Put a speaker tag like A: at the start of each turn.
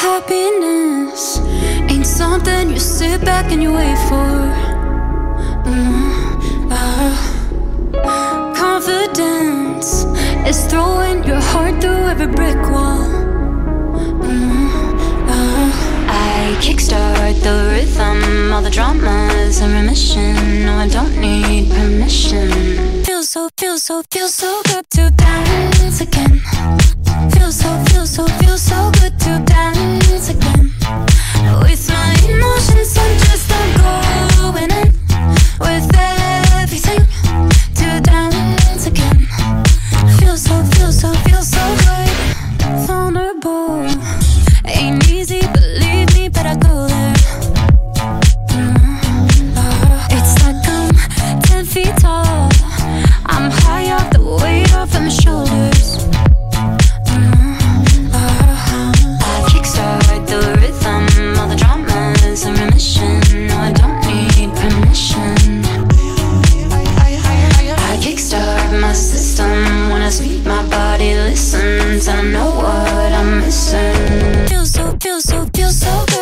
A: Happiness ain't something you sit back and you wait for. Confidence is throwing your heart through every brick wall. I kickstart the rhythm, all the drama's in remission. No, I don't need permission. Feels so good to dance again. Feels so good to dance again. With my emotions, I'm going in with everything to dance again. Feels so good. Vulnerable ain't easy, believe me, but I go there. It's like I'm 10 feet tall. I'm high off the weight off of my shoulders. I kickstart the rhythm, all the drama's in remission. No, I don't need permission. I kickstart my system when I speak, my body listens, and I know what I'm missing. Feels so good.